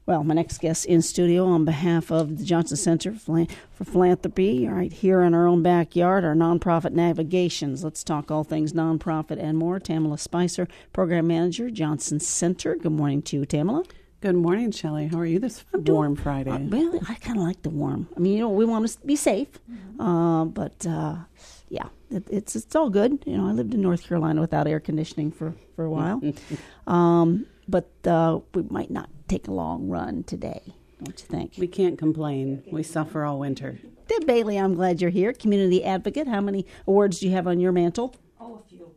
Well, my next guest in studio on behalf of the Johnson Center for Philanthropy, right here in our own backyard, our nonprofit navigations. Let's talk all things nonprofit and more. Tamala Spicer, Program Manager, Johnson Center. Good morning to you, Tamala. Good morning, Shelley. How are you this warm Friday? Well, I kind of like the warm. I mean, we want to be safe, but it's all good. I lived in North Carolina without air conditioning for a while, but we might not take a long run today, don't you think? We can't complain. We suffer all winter. Deb Bailey, I'm glad you're here. Community advocate. How many awards do you have on your mantle? Oh, a few.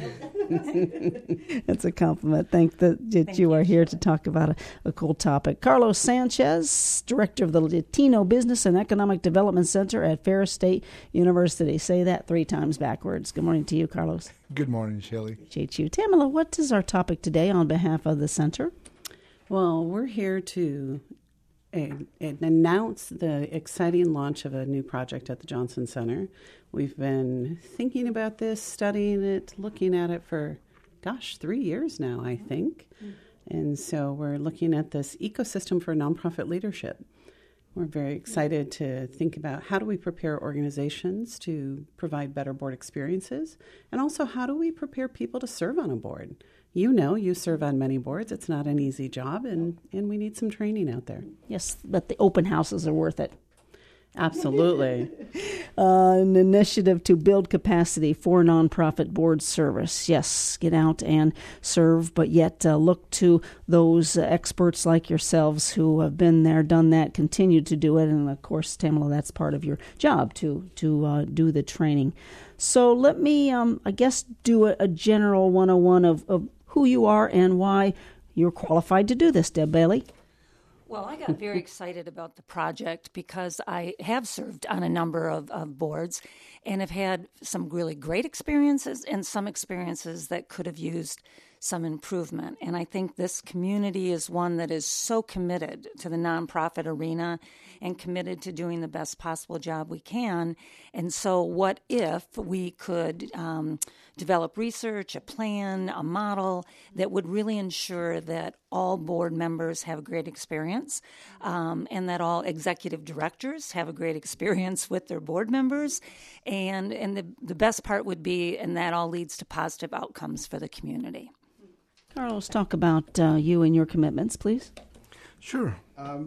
That's a compliment. Thank you are here to talk about a cool topic. Carlos Sanchez, Director of the Latino Business and Economic Development Center at Ferris State University. Say that 3 times backwards. Good morning to you, Carlos. Good morning, Shelley. Appreciate you. Tamala, what is our topic today on behalf of the center? Well, we're here to announce the exciting launch of a new project at the Johnson Center. We've been thinking about this, studying it, looking at it for, 3 years now, I think. And so we're looking at this ecosystem for nonprofit leadership. We're very excited to think about how do we prepare organizations to provide better board experiences, and also how do we prepare people to serve on a board. You serve on many boards. It's not an easy job, and we need some training out there. Yes, but the open houses are worth it. Absolutely. An initiative to build capacity for nonprofit board service. Yes, get out and serve, but yet look to those experts like yourselves who have been there, done that, continue to do it. And, of course, Tamala, that's part of your job to do the training. So let me, do a general 101 of who you are and why you're qualified to do this, Deb Bailey. Well, I got very excited about the project because I have served on a number of boards and have had some really great experiences and some experiences that could have used some improvement. And I think this community is one that is so committed to the nonprofit arena and committed to doing the best possible job we can. And so what if we could develop research, a plan, a model that would really ensure that all board members have a great experience and that all executive directors have a great experience with their board members. And the best part would be, and that all leads to positive outcomes for the community. Carlos, talk about you and your commitments, please. Sure.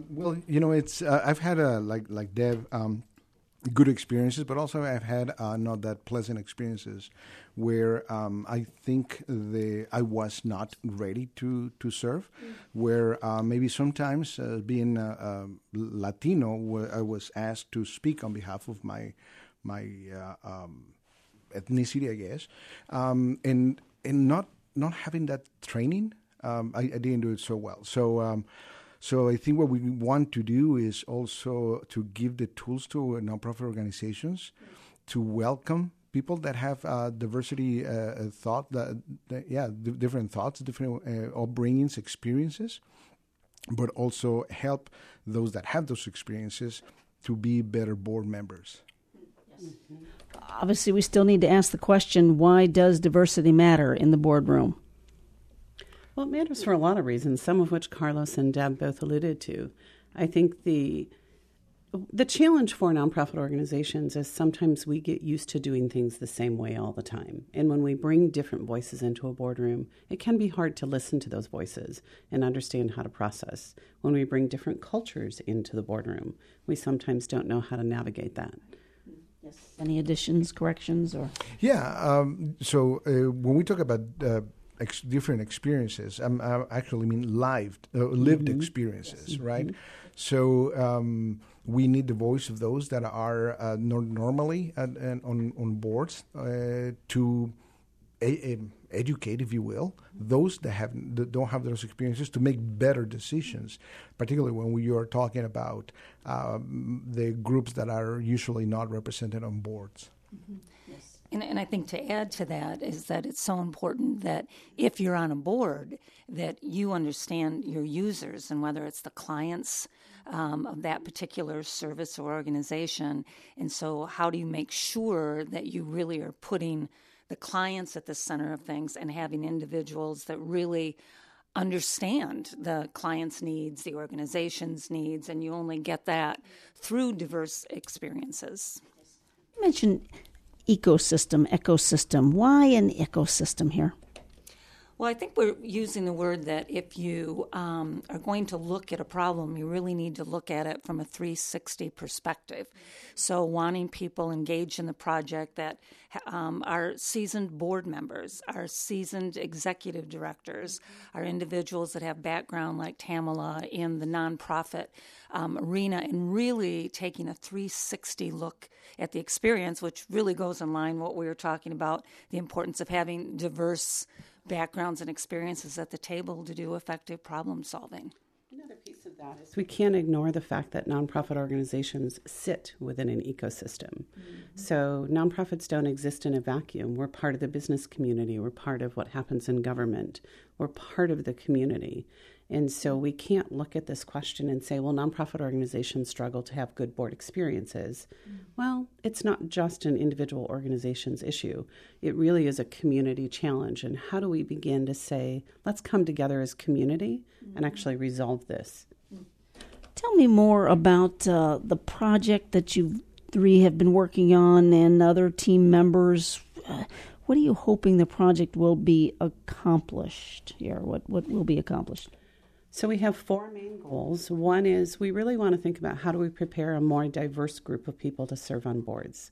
It's I've had like Deb, good experiences, but also I've had not that pleasant experiences where I think I was not ready to serve, where maybe sometimes being Latino, I was asked to speak on behalf of my ethnicity, I guess, and not having that training, I didn't do it so well. So I think what we want to do is also to give the tools to nonprofit organizations to welcome people that have diversity thought, different thoughts, different upbringings, experiences, but also help those that have those experiences to be better board members. Yes. Obviously, we still need to ask the question, why does diversity matter in the boardroom? Well, it matters for a lot of reasons, some of which Carlos and Deb both alluded to. I think the challenge for nonprofit organizations is sometimes we get used to doing things the same way all the time. And when we bring different voices into a boardroom, it can be hard to listen to those voices and understand how to process. When we bring different cultures into the boardroom, we sometimes don't know how to navigate that. Yes. Any additions, corrections, or? Yeah. So when we talk about different experiences, I actually mean lived experiences, right? So we need the voice of those that are normally on boards to educate, if you will, those that don't have those experiences to make better decisions, particularly when we are talking about the groups that are usually not represented on boards. Mm-hmm. Yes. And I think to add to that is that it's so important that if you're on a board, that you understand your users and whether it's the clients of that particular service or organization. And so how do you make sure that you really are putting the clients at the center of things and having individuals that really understand the client's needs, the organization's needs, and you only get that through diverse experiences. You mentioned ecosystem. Why an ecosystem here? Well, I think we're using the word that if you are going to look at a problem, you really need to look at it from a 360 perspective. So wanting people engaged in the project that are seasoned board members, are seasoned executive directors, are individuals that have background like Tamala in the nonprofit arena, and really taking a 360 look at the experience, which really goes in line with what we were talking about, the importance of having diverse backgrounds and experiences at the table to do effective problem solving. Another piece of that is we can't ignore the fact that nonprofit organizations sit within an ecosystem. So nonprofits don't exist in a vacuum. We're part of the business community. We're part of what happens in government. We're part of the community. And so we can't look at this question and say, well, nonprofit organizations struggle to have good board experiences. Well, it's not just an individual organization's issue. It really is a community challenge. And how do we begin to say, let's come together as community and actually resolve this? Tell me more about the project that you three have been working on and other team members. What are you hoping the project will be accomplished here? What will be accomplished? So we have 4 main goals. One is we really want to think about how do we prepare a more diverse group of people to serve on boards.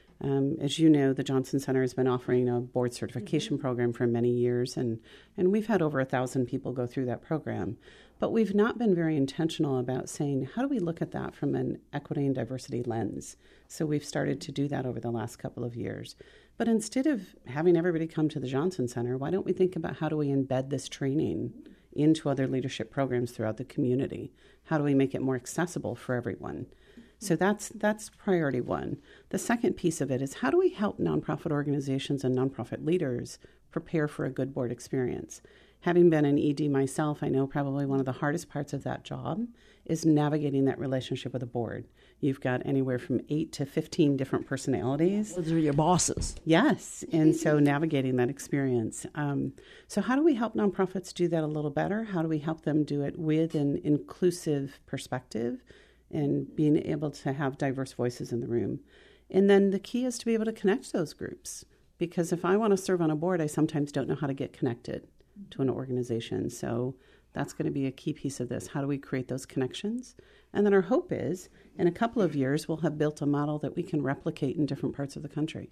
As you know, the Johnson Center has been offering a board certification program for many years, and we've had over 1,000 people go through that program. But we've not been very intentional about saying, how do we look at that from an equity and diversity lens? So we've started to do that over the last couple of years. But instead of having everybody come to the Johnson Center, why don't we think about how do we embed this training into other leadership programs throughout the community? How do we make it more accessible for everyone? So that's priority one. The second piece of it is how do we help nonprofit organizations and nonprofit leaders prepare for a good board experience? Having been an ED myself, I know probably one of the hardest parts of that job is navigating that relationship with a board. You've got anywhere from 8 to 15 different personalities. Those are your bosses. Yes, and so navigating that experience. So how do we help nonprofits do that a little better? How do we help them do it with an inclusive perspective and being able to have diverse voices in the room? And then the key is to be able to connect those groups. Because if I want to serve on a board, I sometimes don't know how to get connected to an organization. So that's going to be a key piece of this. How do we create those connections? And then our hope is, in a couple of years, we'll have built a model that we can replicate in different parts of the country.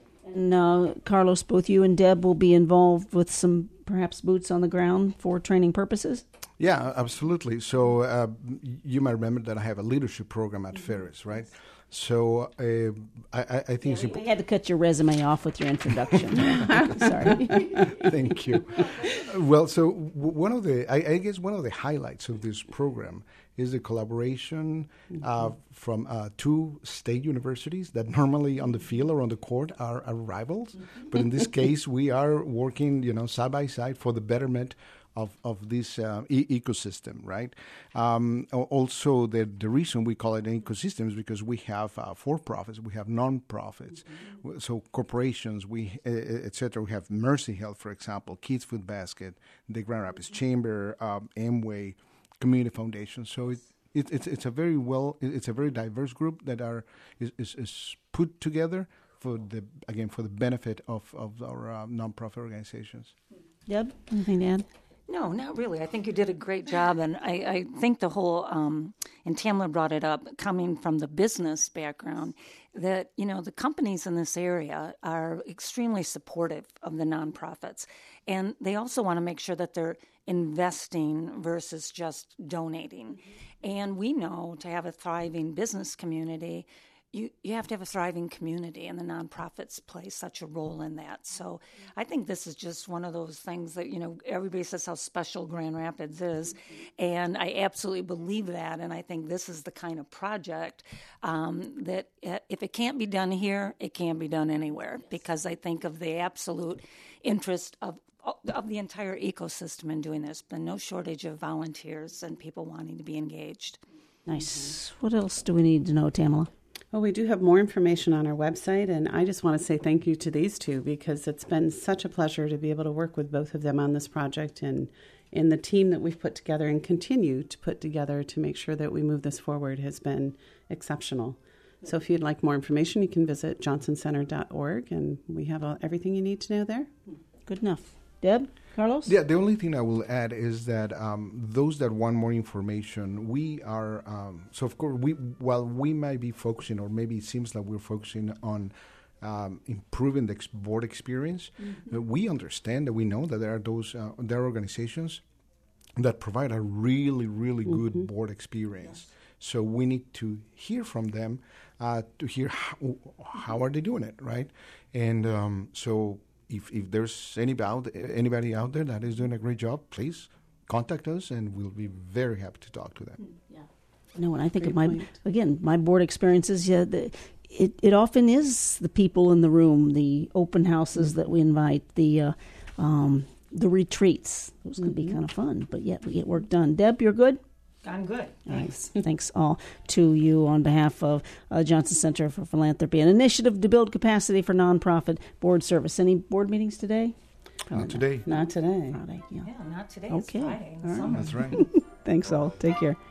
And Carlos, both you and Deb will be involved with some perhaps boots on the ground for training purposes? Yeah, absolutely. So you might remember that I have a leadership program at Ferris, right? So I think it's important. We had to cut your resume off with your introduction. Sorry. Thank you. Well, so one of the, I guess one of the highlights of this program is the collaboration from 2 state universities that normally on the field or on the court are rivals. But in this case, we are working, side by side for the betterment of this ecosystem, right? Also, the reason we call it an ecosystem is because we have for-profits, we have non-profits, so corporations, et cetera. We have Mercy Health, for example, Kids Food Basket, the Grand Rapids Chamber, Amway, Community Foundation. So it's a very diverse group that is put together for the benefit of our nonprofit organizations. Deb, anything to add? No, not really. I think you did a great job, and I think the whole, and Tamla brought it up, coming from the business background, that, the companies in this area are extremely supportive of the nonprofits, and they also want to make sure that they're investing versus just donating. And we know to have a thriving business community, you have to have a thriving community, and the nonprofits play such a role in that. So I think this is just one of those things that, everybody says how special Grand Rapids is, and I absolutely believe that, and I think this is the kind of project that if it can't be done here, it can't be done anywhere, because I think of the absolute interest of the entire ecosystem in doing this. Been no shortage of volunteers and people wanting to be engaged. Nice. What else do we need to know, Tamala? Well, we do have more information on our website, and I just want to say thank you to these two because it's been such a pleasure to be able to work with both of them on this project and And the team that we've put together and continue to put together to make sure that we move this forward has been exceptional. So if you'd like more information, you can visit johnsonCenter.org, and we have everything you need to know there. Good enough. Deb? Carlos? Yeah, the only thing I will add is that those that want more information, we are, so of course, while we might be focusing, or maybe it seems like we're focusing on improving the board experience, we understand that we know that there are organizations that provide a really, really good board experience. Yes. So we need to hear from them to hear how are they doing it, right? And so if there's anybody out there that is doing a great job, please contact us, and we'll be very happy to talk to them. Yeah. No, and I think my board experiences, it often is the people in the room, the open houses that we invite, the retreats. Those can be kind of fun, but yet we get work done. Deb, you're good? I'm good. Thanks. Thanks all to you on behalf of Johnson Center for Philanthropy, an initiative to build capacity for nonprofit board service. Any board meetings today? Not today. Not today. Friday, Yeah, not today. Okay. It's Friday in all the right. summer. That's right. Thanks all. Take care.